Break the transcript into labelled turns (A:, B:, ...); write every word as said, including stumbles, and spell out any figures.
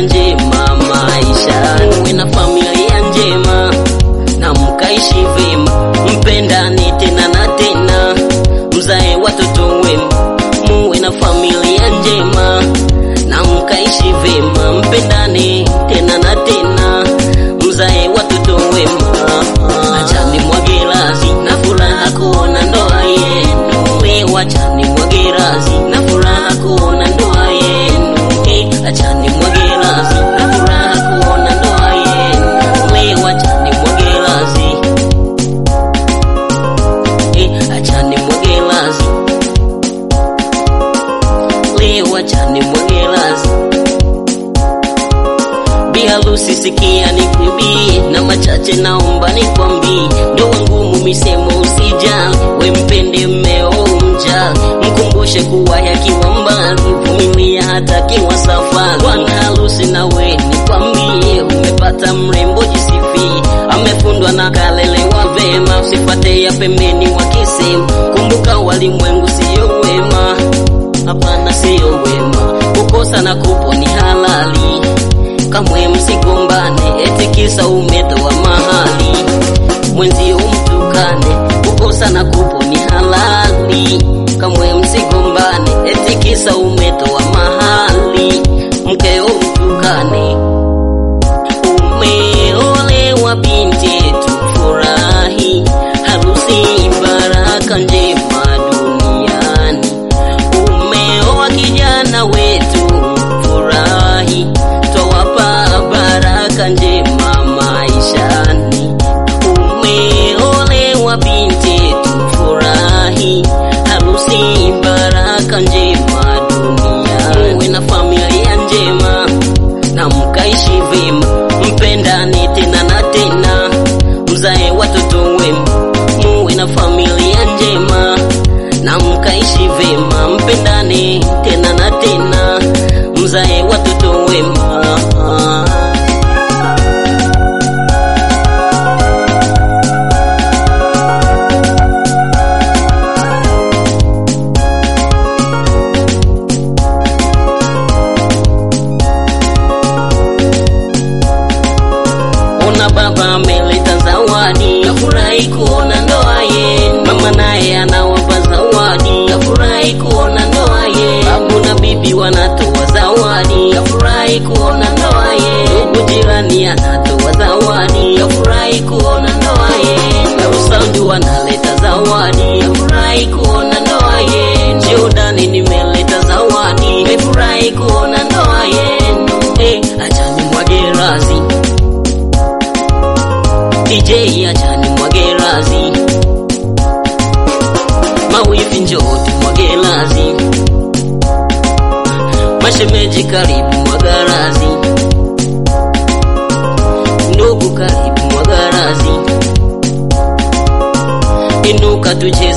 A: njema maisha, uwe na familia njema na mkaishi vema, mpendane tena na tena, mzae watoto wema. Muwe na familia njema na mkaishi vema, mpendane tena na tena, mzae watoto wema. Achani mwage razi na furaha kuona ndoa yenu, leo achani mwage razi na furaha kuona ndoa yenu. Achani mwage razi na furaha kuona ndoa yenu, leo achani mwage razi. Achani mwage razi, leo achani mwage razi. Biharusi sikia nikwambie, na machache naomba nikwambie, ndoa ngumu misemo usijali, we mpende mmeo mjali, mkumbushe kuwa yakiwa mbali, vumilia hata kiwa safari. Bwana harusi nawe nikwambie, umepata mrembo jisifie, amefundwa na kalelewa vema, usifate ya pembeni wakisema, kumbuka walimwengu siyo wema, hapana siyo wema, kukosa na kupo ni halali, kamwe msigombane eti kisa umetoa mahali, mwenzio mtukane, kukosa na kupo ni halali, kamwe msigombane eti kisa umetoa mahali, mkeo mtukane. Umeolewa binti yetu furahi, harusi baraka njema duniani. Umeoa kijana wetu furahi, twawapa baraka njema maishani. Umeolewa binti yetu furahi, harusi baraka njema duniani. Muwe na familia njema na mkaishi vema, mpendane tena na tena, mzae watoto wema. Muwe na familia njema na mkaishi vema, mpendane tena na tena, mzae watoto wema. Ona baba ameleta zawadi, nafurahi kuona ndoa yenu. Mama naye anawapa zawadi, nafurahi kuona ndoa yenu. Babu na bibi wanatoa zawadi, nafurahi kuona ndoa yenu. Ndugu jirani anatoa zawadi, nafurahi kuona ndoa yenu. Saundi wanaleta zawadi, nafurahi kuona ndoa yenu. Jordani nimeleta zawadi, nafurahi kuona ndoa yenu. Eh, achani mwage razi D J, achani mwage razi, mawifi njoo tumwage razi, mashemeji karibu mwaga razi, ndugu karibu mwaga razi, inuka tucheze